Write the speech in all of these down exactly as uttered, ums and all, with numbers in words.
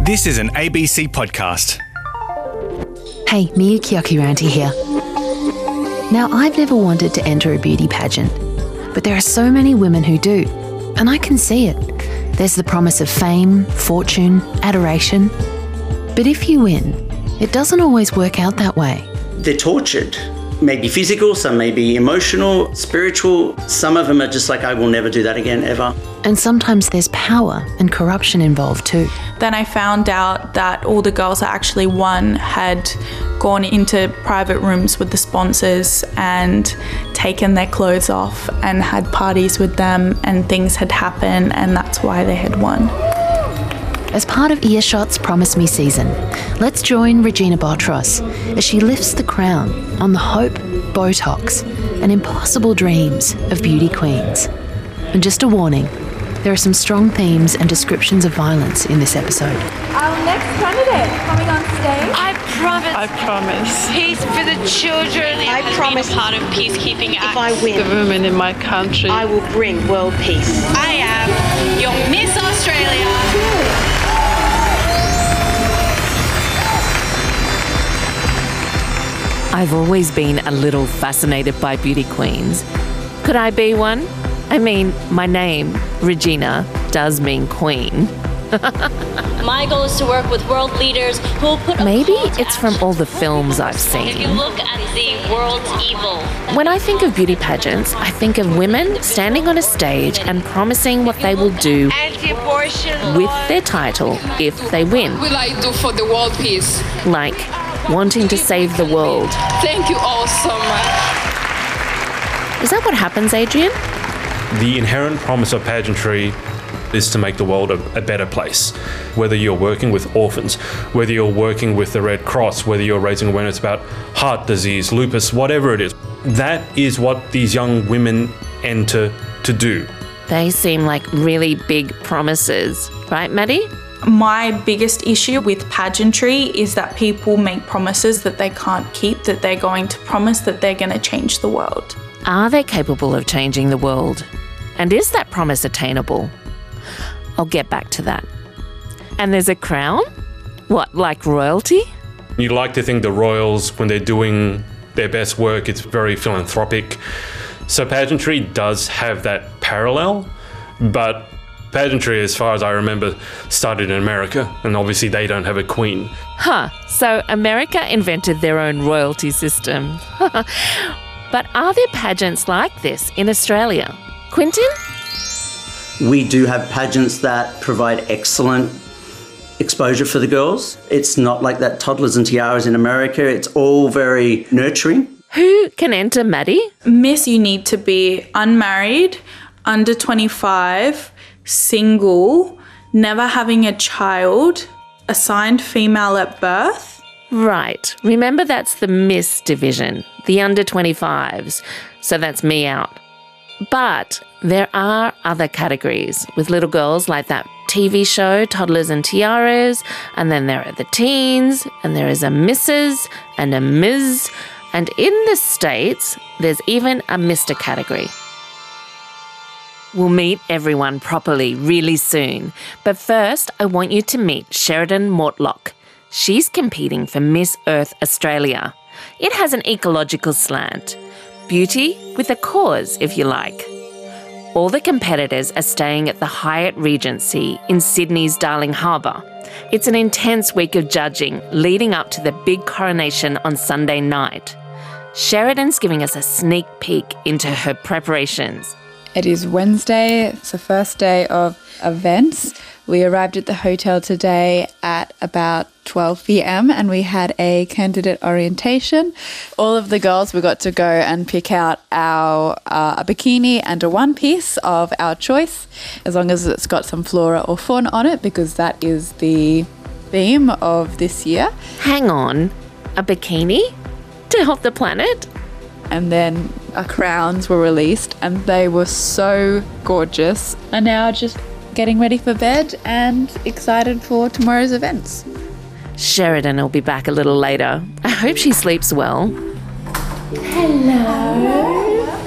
This is an A B C podcast. Hey, Mia Kyokiranti here. Now, I've never wanted to enter a beauty pageant, but there are so many women who do, and I can see it. There's the promise of fame, fortune, adoration. But if you win, it doesn't always work out that way. They're tortured. Maybe physical, some may be emotional, spiritual. Some of them are just like, I will never do that again, ever. And sometimes there's power and corruption involved too. Then I found out that all the girls that actually won had gone into private rooms with the sponsors and taken their clothes off and had parties with them, and things had happened, and that's why they had won. As part of Earshot's Promise Me season, let's join Regina Botros as she lifts the crown on the hope, Botox and impossible dreams of beauty queens. And just a warning, there are some strong themes and descriptions of violence in this episode. Our next candidate coming on stage. I promise. I promise. Peace for the children. I promise. Been a part of peacekeeping acts. If I win, the women in my country, I will bring world peace. I am your Miss Australia. I've always been a little fascinated by beauty queens. Could I be one? I mean, my name, Regina, does mean queen. My goal is to work with world leaders who will put Maybe it's from all the films I've seen. If you look at the world's evil. When I think of beauty pageants, I think of women standing on a stage and promising what they will do with their title if they win. What will I do for the world peace? Like wanting to save the world. Thank you all so much. Is that what happens, Adrian? The inherent promise of pageantry is to make the world a, a better place. Whether you're working with orphans, whether you're working with the Red Cross, whether you're raising awareness about heart disease, lupus, whatever it is, that is what these young women enter to do. They seem like really big promises, right, Maddie? My biggest issue with pageantry is that people make promises that they can't keep, that they're going to promise that they're going to change the world. Are they capable of changing the world? And is that promise attainable? I'll get back to that. And there's a crown? What, like royalty? You like to think the royals, when they're doing their best work, it's very philanthropic. So pageantry does have that parallel, but pageantry, as far as I remember, started in America, and obviously they don't have a queen. Huh, so America invented their own royalty system. But are there pageants like this in Australia? Quintin? We do have pageants that provide excellent exposure for the girls. It's not like that toddlers and tiaras in America. It's all very nurturing. Who can enter, Maddie? Miss, you need to be unmarried, under twenty-five, single, never having a child, assigned female at birth. Right. Remember, that's the Miss division, the under twenty-fives. So that's me out. But there are other categories with little girls like that T V show, Toddlers and Tiaras, and then there are the teens, and there is a Missus and a Miz, and in the States, there's even a Mister category. We'll meet everyone properly really soon, but first I want you to meet Sheridan Mortlock. She's competing for Miss Earth Australia. It has an ecological slant. Beauty with a cause, if you like. All the competitors are staying at the Hyatt Regency in Sydney's Darling Harbour. It's an intense week of judging leading up to the big coronation on Sunday night. Sheridan's giving us a sneak peek into her preparations. It is Wednesday. It's the first day of events. We arrived at the hotel today at about twelve p.m. and we had a candidate orientation. All of the girls, we got to go and pick out our uh, a bikini and a one piece of our choice, as long as it's got some flora or fauna on it, because that is the theme of this year. Hang on, a bikini to help the planet? And then our crowns were released and they were so gorgeous. And now just getting ready for bed and excited for tomorrow's events. Sheridan will be back a little later. I hope she sleeps well. Hello.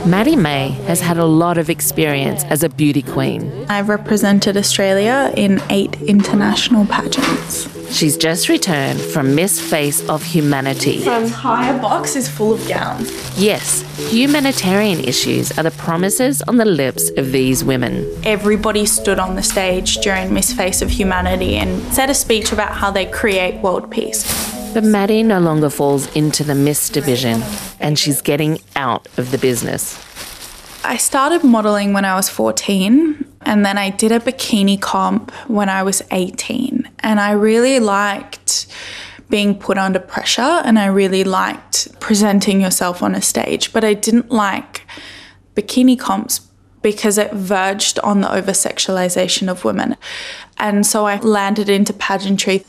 Maddie May has had a lot of experience as a beauty queen. I've represented Australia in eight international pageants. She's just returned from Miss Face of Humanity. The entire box is full of gowns. Yes, humanitarian issues are the promises on the lips of these women. Everybody stood on the stage during Miss Face of Humanity and said a speech about how they create world peace. But Maddie no longer falls into the Miss division, and she's getting out of the business. I started modelling when I was fourteen, and then I did a bikini comp when I was eighteen. And I really liked being put under pressure, and I really liked presenting yourself on a stage. But I didn't like bikini comps because it verged on the over-sexualisation of women. And so I landed into pageantry.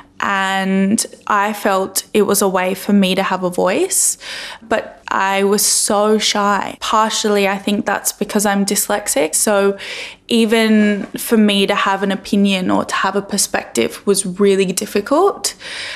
And I felt it was a way for me to have a voice, but I was so shy. Partially, I think that's because I'm dyslexic. So even for me to have an opinion or to have a perspective was really difficult.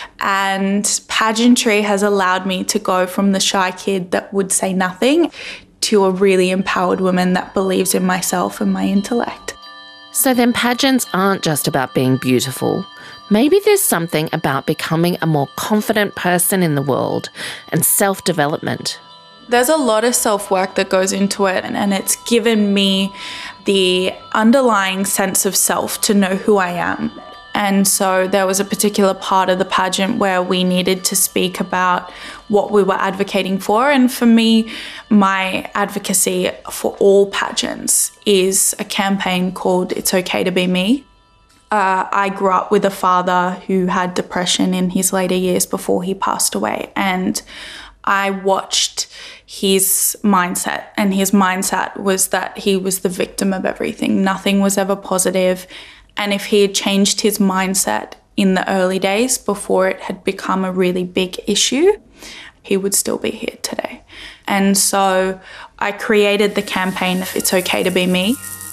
And pageantry has allowed me to go from the shy kid that would say nothing to a really empowered woman that believes in myself and my intellect. So then pageants aren't just about being beautiful. Maybe there's something about becoming a more confident person in the world and self-development. There's a lot of self-work that goes into it, and it's given me the underlying sense of self to know who I am. And so there was a particular part of the pageant where we needed to speak about what we were advocating for. And for me, my advocacy for all pageants is a campaign called It's Okay to Be Me. Uh, I grew up with a father who had depression in his later years before he passed away. And I watched his mindset, and his mindset was that he was the victim of everything. Nothing was ever positive. And if he had changed his mindset in the early days before it had become a really big issue, he would still be here today. And so I created the campaign, It's Okay to Be Me.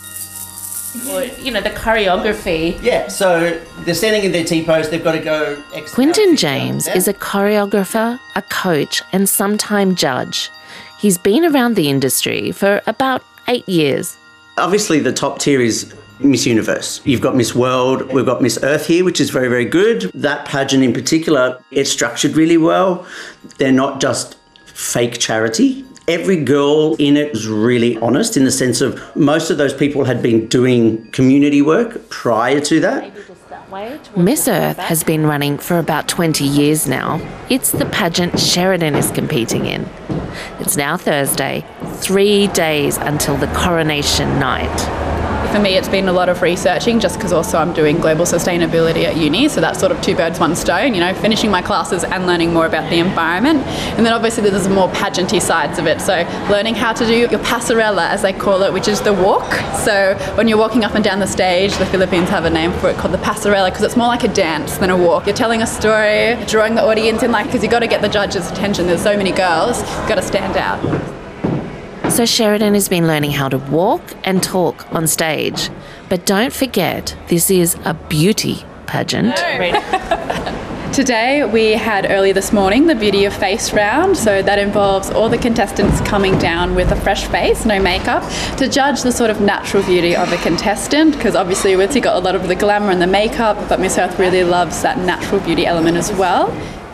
You know, the choreography. Yeah, so they're standing in their T-pose, they've got to go... Quinton James is a choreographer, a coach and sometime judge. He's been around the industry for about eight years. Obviously the top tier is Miss Universe. You've got Miss World, we've got Miss Earth here, which is very, very good. That pageant in particular, it's structured really well. They're not just fake charity. Every girl in it was really honest in the sense of most of those people had been doing community work prior to that. Miss Earth has been running for about twenty years now. It's the pageant Sheridan is competing in. It's now Thursday, three days until the coronation night. For me, it's been a lot of researching just because also I'm doing global sustainability at uni, so that's sort of two birds, one stone, you know, finishing my classes and learning more about the environment. And then obviously there's more pageanty sides of it, so learning how to do your passerella, as they call it, which is the walk. So when you're walking up and down the stage, the Philippines have a name for it called the passerella because it's more like a dance than a walk. You're telling a story, drawing the audience in, like, because you've got to get the judges' attention. There's so many girls, you've got to stand out. So Sheridan has been learning how to walk and talk on stage. But don't forget, this is a beauty pageant. Today we had early this morning the Beauty of Face round, so that involves all the contestants coming down with a fresh face, no makeup, to judge the sort of natural beauty of a contestant, because obviously Witsy got a lot of the glamour and the makeup, but Miss Earth really loves that natural beauty element as well.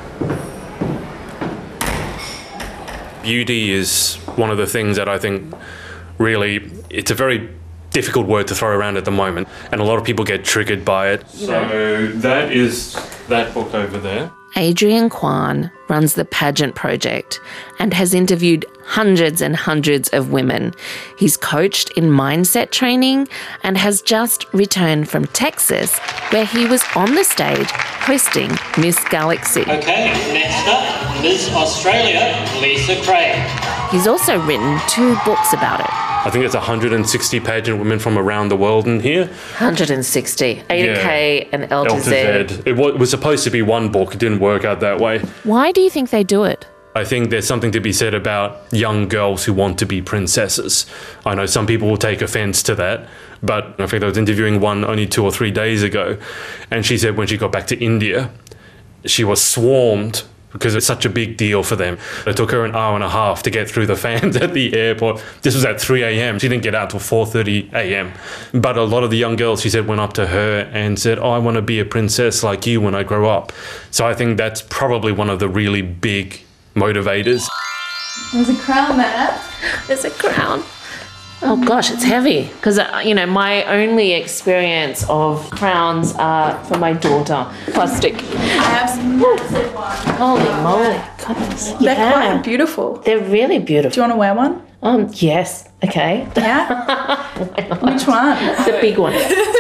Beauty is one of the things that I think really, it's a very difficult word to throw around at the moment, and a lot of people get triggered by it. So that is that book over there. Adrian Kwan runs the pageant project and has interviewed hundreds and hundreds of women. He's coached in mindset training and has just returned from Texas, where he was on the stage hosting Miss Galaxy. Okay, next up, Miss Australia, Lisa Craig. He's also written two books about it. I think it's one hundred sixty pageant women from around the world in here. one hundred sixty. A to K and L to Z. It was supposed to be one book. It didn't work out that way. Why do you think they do it? I think there's something to be said about young girls who want to be princesses. I know some people will take offense to that, but in fact I was interviewing one only two or three days ago, and she said when she got back to India, she was swarmed because it's such a big deal for them. It took her an hour and a half to get through the fans at the airport. This was at three a.m. She didn't get out till four thirty a.m. But a lot of the young girls, she said, went up to her and said, oh, I want to be a princess like you when I grow up. So I think that's probably one of the really big motivators. There's a crown there. There's a crown. Oh gosh, it's heavy. Because, uh, you know, my only experience of crowns are for my daughter. Plastic. I have some massive ones. Holy moly. Goodness. They're Yeah. quite beautiful. They're really beautiful. Do you want to wear one? Um, yes. Okay. Yeah? Which one? The big one.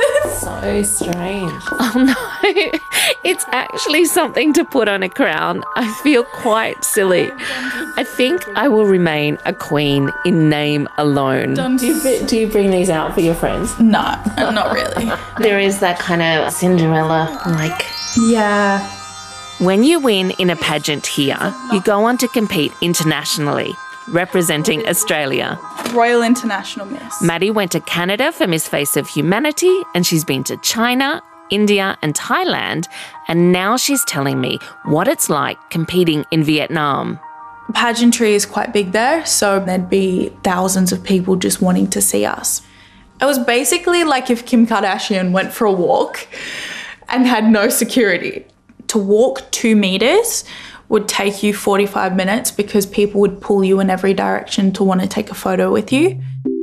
So strange. Oh no. It's actually something to put on a crown. I feel quite silly. I think I will remain a queen in name alone. Do you, do you bring these out for your friends? No, not really. There is that kind of Cinderella, like... Yeah. When you win in a pageant here, you go on to compete internationally, representing Australia. Royal International Miss. Maddie went to Canada for Miss Face of Humanity, and she's been to China, India and Thailand, and now she's telling me what it's like competing in Vietnam. Pageantry is quite big there, so there'd be thousands of people just wanting to see us. It was basically like if Kim Kardashian went for a walk and had no security. To walk two meters would take you forty-five minutes because people would pull you in every direction to want to take a photo with you.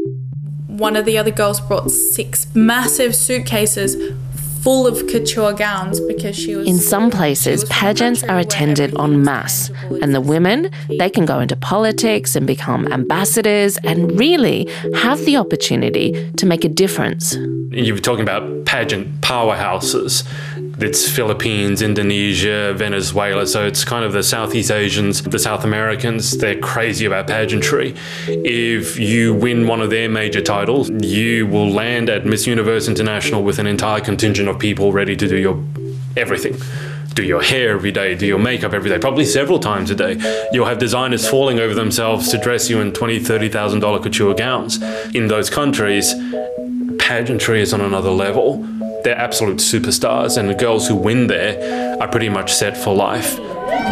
One of the other girls brought six massive suitcases full of couture gowns because she was... In some places, pageants are attended en masse, and the women, they can go into politics and become ambassadors and really have the opportunity to make a difference. You were talking about pageant powerhouses. It's Philippines, Indonesia, Venezuela, so it's kind of the Southeast Asians, the South Americans, they're crazy about pageantry. If you win one of their major titles, you will land at Miss Universe International with an entire contingent of people ready to do your everything. Do your hair every day, do your makeup every day, probably several times a day. You'll have designers falling over themselves to dress you in twenty thousand dollars, thirty thousand dollars couture gowns. In those countries, pageantry is on another level. They're absolute superstars, and the girls who win there are pretty much set for life.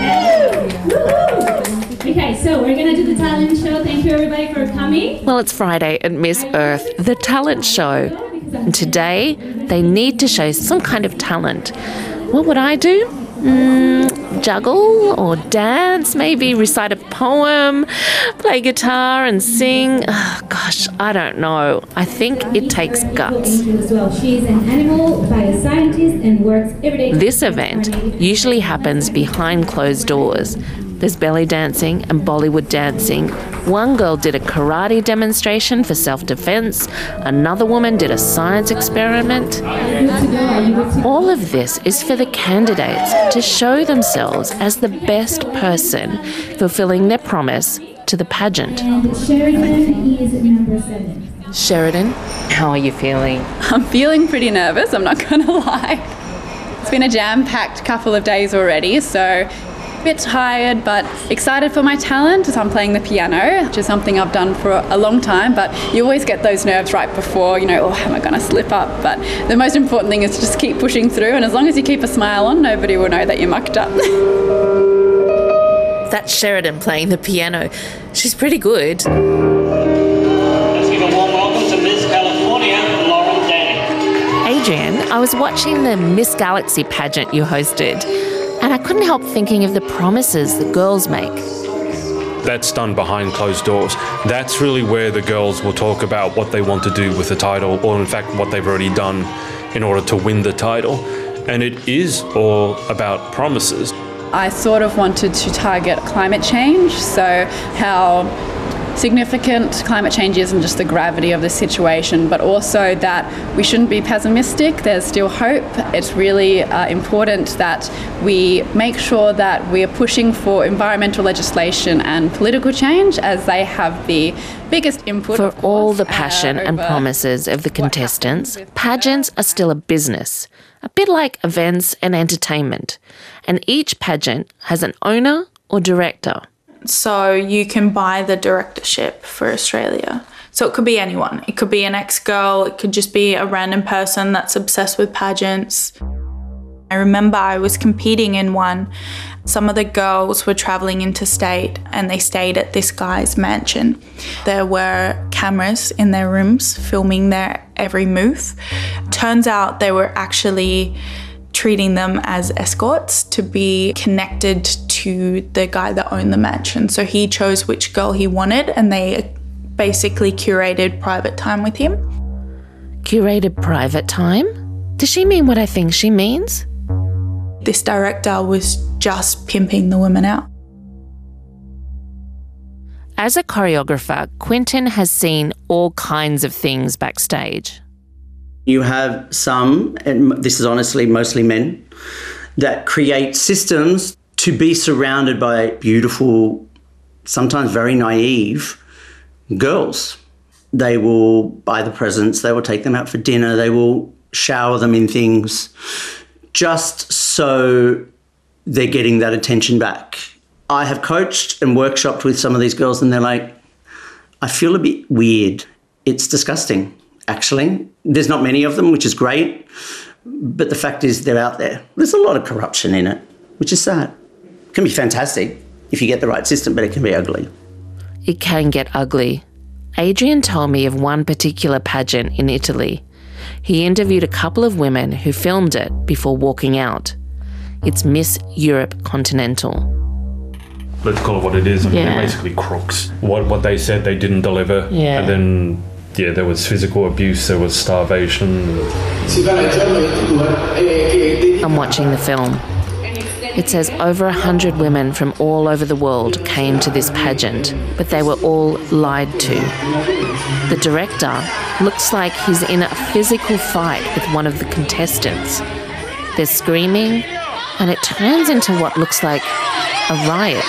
Okay, so we're going to do the talent show. Thank you everybody for coming. Well, it's Friday at Miss Earth, the talent show. And today, they need to show some kind of talent. What would I do? Mm, juggle or dance, maybe recite a poem, play guitar and sing. Oh, gosh, I don't know. I think it takes guts. She is an animal bioscientist and works every day. This event usually happens behind closed doors. There's belly dancing and Bollywood dancing. One girl did a karate demonstration for self-defense. Another woman did a science experiment. All of this is for the candidates to show themselves as the best person, fulfilling their promise to the pageant. And Sheridan is number seven. Sheridan, how are you feeling? I'm feeling pretty nervous, I'm not going to lie. It's been a jam-packed couple of days already, so a bit tired but excited for my talent. So I'm playing the piano, which is something I've done for a long time, but you always get those nerves right before, you know, oh, am I going to slip up? But the most important thing is to just keep pushing through, and as long as you keep a smile on, nobody will know that you mucked up. That's Sheridan playing the piano. She's pretty good. Let's give a warm welcome to Miss California, Lauren Danny. Adrian, I was watching the Miss Galaxy pageant you hosted, and I couldn't help thinking of the promises the girls make. That's done behind closed doors. That's really where the girls will talk about what they want to do with the title, or in fact what they've already done in order to win the title. And it is all about promises. I sort of wanted to target climate change, so how significant climate change is and just the gravity of the situation, but also that we shouldn't be pessimistic. There's still hope. It's really uh, important that we make sure that we are pushing for environmental legislation and political change, as they have the biggest input. For of course, all the passion uh, and promises of the contestants, pageants are still a business, a bit like events and entertainment, and each pageant has an owner or director. So you can buy the directorship for Australia. So it could be anyone. It could be an ex-girl. It could just be a random person that's obsessed with pageants. I remember I was competing in one. Some of the girls were traveling interstate and they stayed at this guy's mansion. There were cameras in their rooms filming their every move. Turns out they were actually treating them as escorts to be connected to the guy that owned the mansion. So he chose which girl he wanted and they basically curated private time with him. Curated private time? Does she mean what I think she means? This director was just pimping the women out. As a choreographer, Quentin has seen all kinds of things backstage. You have some, and this is honestly mostly men, that create systems to be surrounded by beautiful, sometimes very naive girls. They will buy the presents, they will take them out for dinner, they will shower them in things just so they're getting that attention back. I have coached and workshopped with some of these girls and they're like, I feel a bit weird. It's disgusting, actually. There's not many of them, which is great, but the fact is they're out there. There's a lot of corruption in it, which is sad. It can be fantastic if you get the right system, but it can be ugly. It can get ugly. Adrian told me of one particular pageant in Italy. He interviewed a couple of women who filmed it before walking out. It's Miss Europe Continental. Let's call it what it is. I mean, Yeah. they're basically crooks. What what they said they didn't deliver. Yeah. And then, yeah, there was physical abuse, there was starvation. I'm watching the film. It says over a hundred women from all over the world came to this pageant, but they were all lied to. The director looks like he's in a physical fight with one of the contestants. They're screaming, and it turns into what looks like a riot.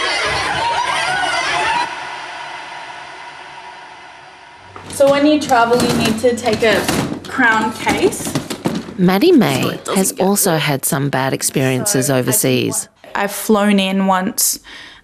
So when you travel, you need to take a crown case. Maddie May has also had some bad experiences overseas. I've flown in once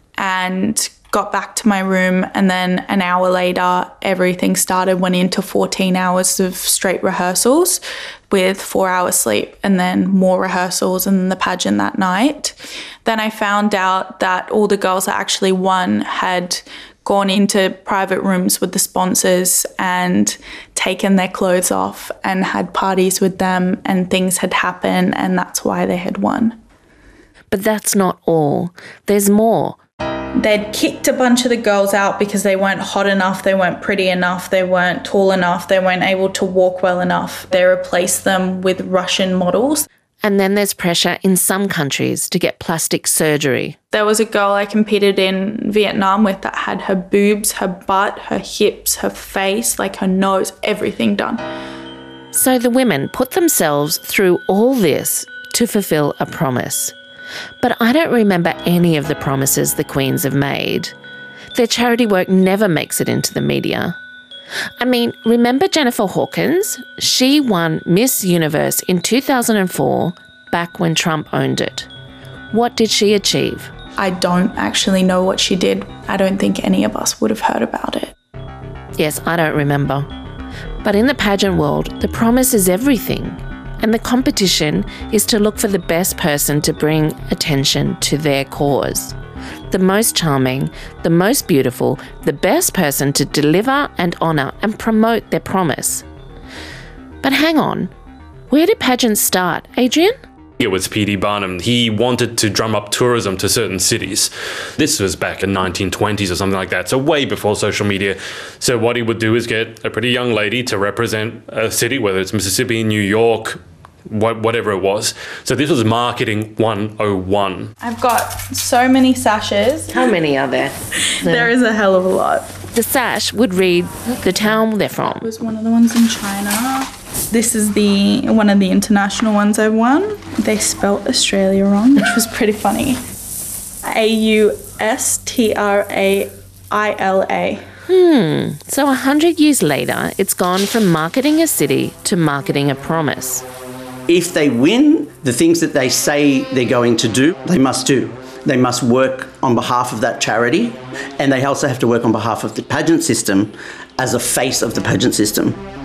and got back to my room, and then an hour later everything started, went into fourteen hours of straight rehearsals with four hours sleep and then more rehearsals and then the pageant that night. Then I found out that all the girls that actually won had gone into private rooms with the sponsors and taken their clothes off and had parties with them, and things had happened, and that's why they had won. But that's not all. There's more. They'd kicked a bunch of the girls out because they weren't hot enough, they weren't pretty enough, they weren't tall enough, they weren't able to walk well enough. They replaced them with Russian models. And then there's pressure in some countries to get plastic surgery. There was a girl I competed in Vietnam with that had her boobs, her butt, her hips, her face, like her nose, everything done. So the women put themselves through all this to fulfill a promise. But I don't remember any of the promises the queens have made. Their charity work never makes it into the media. I mean, remember Jennifer Hawkins? She won Miss Universe in two thousand four, back when Trump owned it. What did she achieve? I don't actually know what she did. I don't think any of us would have heard about it. Yes, I don't remember. But in the pageant world, the promise is everything. And the competition is to look for the best person to bring attention to their cause. The most charming, the most beautiful, the best person to deliver and honour and promote their promise. But hang on, where did pageants start, Adrian? It was P D Barnum. He wanted to drum up tourism to certain cities. This was back in nineteen twenties or something like that, so way before social media. So what he would do is get a pretty young lady to represent a city, whether it's Mississippi, New York, wh- whatever it was. So this was marketing one oh one. I've got so many sashes. How many are there? There is a hell of a lot. The sash would read the town they're from. It was one of the ones in China. This is the one of the international ones I won. They spelt Australia wrong, which was pretty funny. A U S T R A I L A. Hmm, so a hundred years later, it's gone from marketing a city to marketing a promise. If they win, the things that they say they're going to do, they must do. They must work on behalf of that charity, and they also have to work on behalf of the pageant system as a face of the pageant system.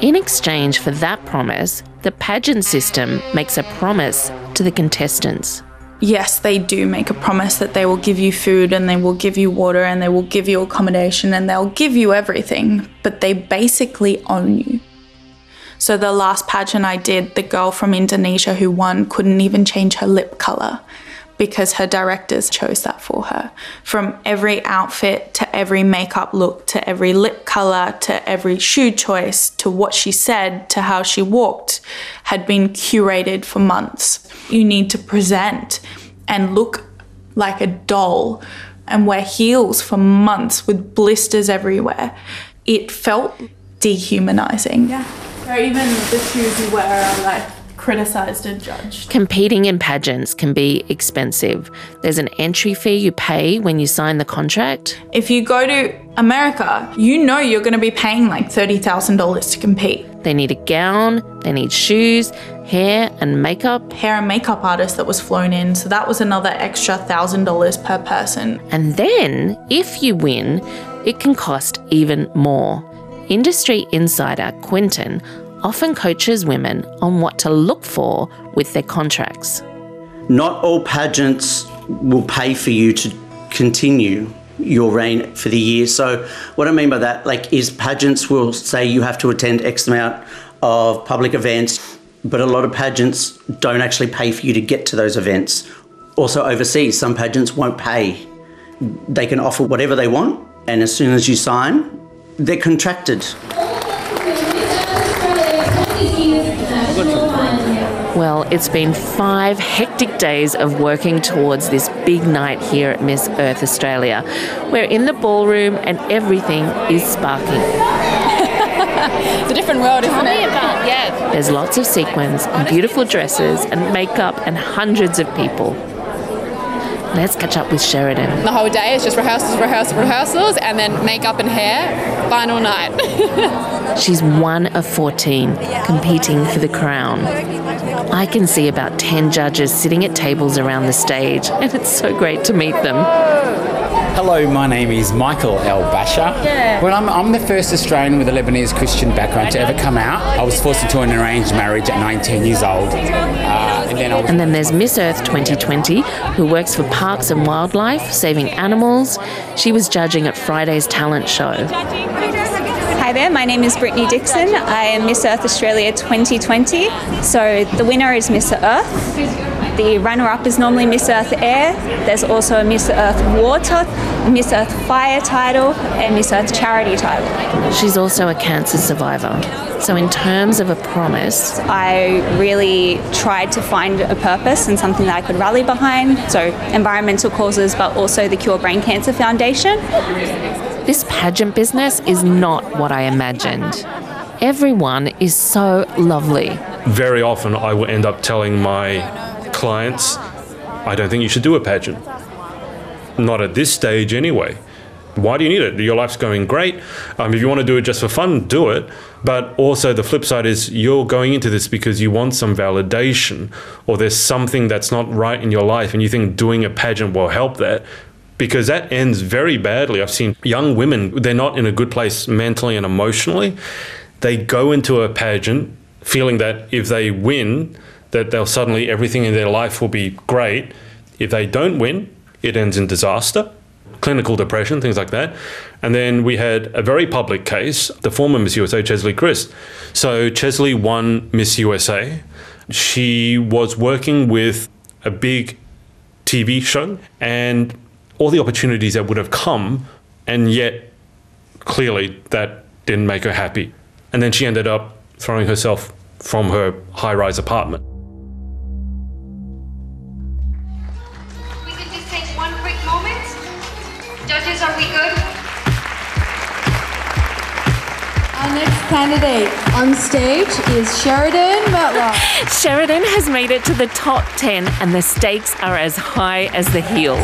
In exchange for that promise, the pageant system makes a promise to the contestants. Yes, they do make a promise that they will give you food and they will give you water and they will give you accommodation and they'll give you everything, but they basically own you. So the last pageant I did, the girl from Indonesia who won couldn't even change her lip colour because her directors chose that for her. From every outfit to every makeup look to every lip colour to every shoe choice to what she said to how she walked had been curated for months. You need to present and look like a doll and wear heels for months with blisters everywhere. It felt dehumanising. Yeah. Or even the shoes you wear are like criticised and judged. Competing in pageants can be expensive. There's an entry fee you pay when you sign the contract. If you go to America, you know you're going to be paying like thirty thousand dollars to compete. They need a gown, they need shoes, hair and makeup. Hair and makeup artist that was flown in, so that was another extra one thousand dollars per person. And then, if you win, it can cost even more. Industry insider Quinton often coaches women on what to look for with their contracts. Not all pageants will pay for you to continue your reign for the year. So what I mean by that, like, is pageants will say you have to attend X amount of public events, but a lot of pageants don't actually pay for you to get to those events. Also overseas, some pageants won't pay. They can offer whatever they want, and as soon as you sign, they're contracted. Well, it's been five hectic days of working towards this big night here at Miss Earth Australia. We're in the ballroom and everything is sparking. It's a different world, isn't Tell it? me about, yeah. There's lots of sequins and beautiful dresses and makeup and hundreds of people. Let's catch up with Sheridan. The whole day is just rehearsals, rehearsals, rehearsals, and then makeup and hair, final night. She's one of fourteen competing for the crown. I can see about ten judges sitting at tables around the stage, and it's so great to meet them. Hello, my name is Michael El Basha. Yeah. Well, I'm, I'm the first Australian with a Lebanese Christian background to ever come out. I was forced into an arranged marriage at nineteen years old. Uh, and, then I was and then there's Miss Earth twenty twenty, who works for Parks and Wildlife, saving animals. She was judging at Friday's talent show. Hi there, my name is Brittany Dixon. I am Miss Earth Australia twenty twenty. So the winner is Miss Earth. The runner-up is normally Miss Earth Air. There's also a Miss Earth Water, Miss Earth Fire title, and Miss Earth Charity title. She's also a cancer survivor. So in terms of a promise, I really tried to find a purpose and something that I could rally behind. So environmental causes, but also the Cure Brain Cancer Foundation. This pageant business is not what I imagined. Everyone is so lovely. Very often I will end up telling my clients, I don't think you should do a pageant. Not at this stage anyway. Why do you need it? Your life's going great. Um, if you want to do it just for fun, do it. But also the flip side is you're going into this because you want some validation, or there's something that's not right in your life and you think doing a pageant will help that. Because that ends very badly. I've seen young women, they're not in a good place mentally and emotionally. They go into a pageant feeling that if they win, that they'll suddenly, everything in their life will be great. If they don't win, it ends in disaster, clinical depression, things like that. And then we had a very public case, the former Miss U S A, Chesley Christ. So Chesley won Miss U S A. She was working with a big T V show and all the opportunities that would have come, and yet clearly that didn't make her happy. And then she ended up throwing herself from her high-rise apartment. We can just take one quick moment. Judges, are we good? Our next candidate on stage is Sheridan Mertlock. Sheridan has made it to the top ten and the stakes are as high as the heels.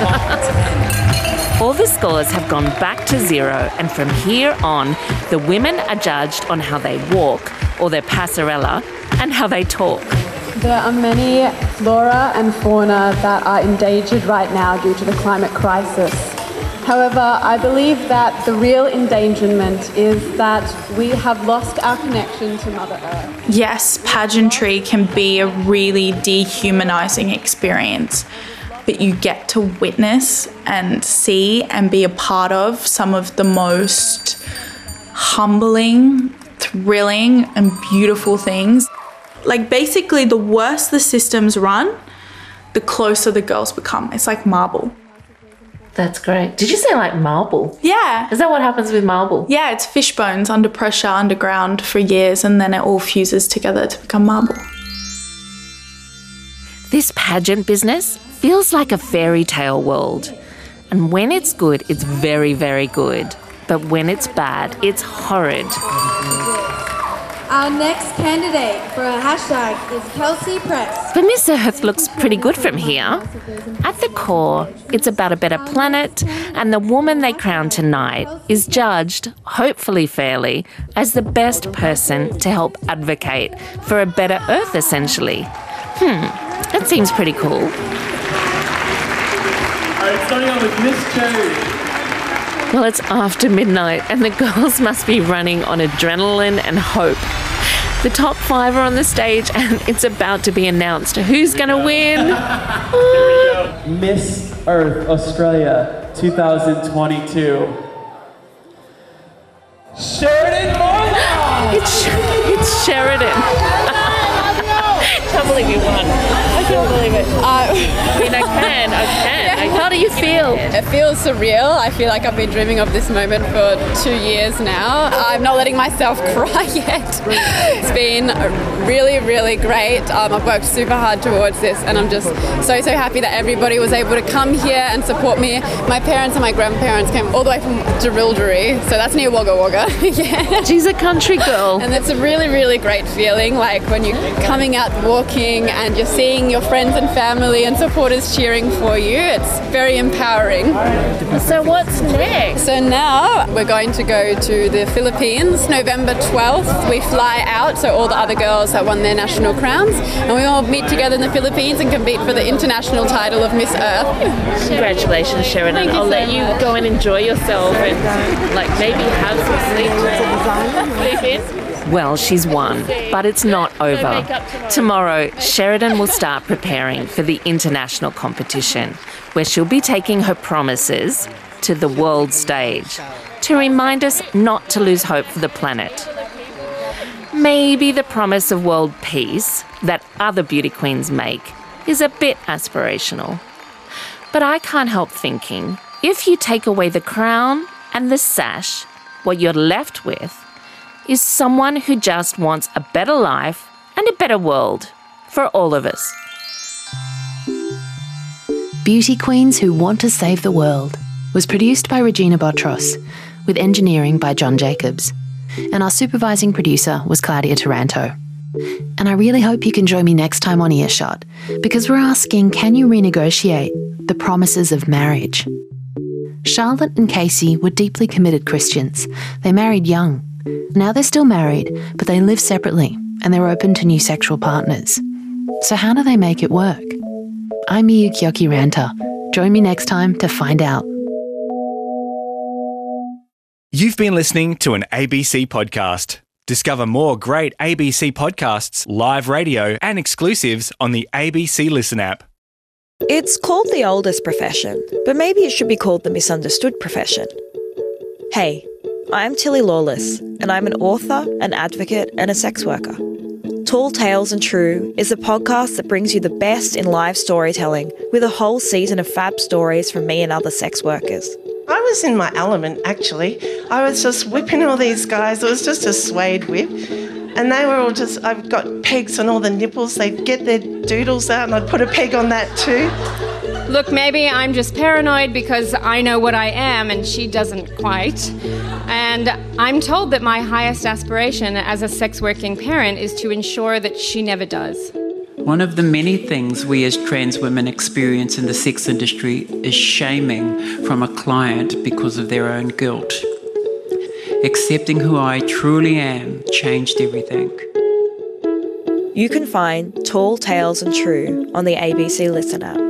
All the scores have gone back to zero, and from here on, the women are judged on how they walk, or their passerella, and how they talk. There are many flora and fauna that are endangered right now due to the climate crisis. However, I believe that the real endangerment is that we have lost our connection to Mother Earth. Yes, pageantry can be a really dehumanizing experience, but you get to witness and see and be a part of some of the most humbling, thrilling, and beautiful things. Like, basically, the worse the systems run, the closer the girls become. It's like marble. That's great. Did you say like marble? Yeah. Is that what happens with marble? Yeah, it's fish bones under pressure underground for years, and then it all fuses together to become marble. This pageant business feels like a fairy tale world. And when it's good, it's very, very good. But when it's bad, it's horrid. Our next candidate for a hashtag is Kelsey Press. But Miss Earth looks pretty good from here. At the core, it's about a better planet, and the woman they crown tonight is judged, hopefully fairly, as the best person to help advocate for a better Earth, essentially. Hmm, that seems pretty cool. All right, starting off with Miss Cherry. Well, it's after midnight and the girls must be running on adrenaline and hope. The top five are on the stage and it's about to be announced who's going to win. Miss Earth Australia twenty twenty-two. Sheridan Marlowe! It's, it's Sheridan. I can't believe you won. I can't believe it. Uh, I mean, I can, I can. How do you feel? It feels surreal. I feel like I've been dreaming of this moment for two years now. I'm not letting myself cry yet. It's been really, really great. Um, I've worked super hard towards this, and I'm just so, so happy that everybody was able to come here and support me. My parents and my grandparents came all the way from Jerilderie, so that's near Wagga Wagga. Yeah. She's a country girl. And it's a really, really great feeling, like when you're coming out walking and you're seeing your friends and family and supporters cheering for you. It's very empowering. So what's next? So now we're going to go to the Philippines. November twelfth, we fly out, so all the other girls that won their national crowns, and we all meet together in the Philippines and compete for the international title of Miss Earth. Congratulations, Sheridan. I'll let you go and enjoy yourself and like maybe have some sleep. Sleep in. Well, she's won, but it's not over. Tomorrow, Sheridan will start preparing for the international competition, where she'll be taking her promises to the world stage to remind us not to lose hope for the planet. Maybe the promise of world peace that other beauty queens make is a bit aspirational. But I can't help thinking, if you take away the crown and the sash, what you're left with is someone who just wants a better life and a better world for all of us. Beauty Queens Who Want to Save the World was produced by Regina Botros, with engineering by John Jacobs. And our supervising producer was Claudia Taranto. And I really hope you can join me next time on Earshot, because we're asking, can you renegotiate the promises of marriage? Charlotte and Casey were deeply committed Christians. They married young. Now they're still married, but they live separately and they're open to new sexual partners. So how do they make it work? I'm Miyu Kyoki-Ranta. Join me next time to find out. You've been listening to an A B C podcast. Discover more great A B C podcasts, live radio and exclusives on the A B C Listen app. It's called the oldest profession, but maybe it should be called the misunderstood profession. Hey, I'm Tilly Lawless, and I'm an author, an advocate, and a sex worker. Tall Tales and True is a podcast that brings you the best in live storytelling with a whole season of fab stories from me and other sex workers. I was in my element, actually. I was just whipping all these guys. It was just a suede whip. And they were all just, I've got pegs on all the nipples. They'd get their doodles out and I'd put a peg on that too. Look, maybe I'm just paranoid because I know what I am and she doesn't quite. And I'm told that my highest aspiration as a sex working parent is to ensure that she never does. One of the many things we as trans women experience in the sex industry is shaming from a client because of their own guilt. Accepting who I truly am changed everything. You can find Tall Tales and True on the A B C Listen app.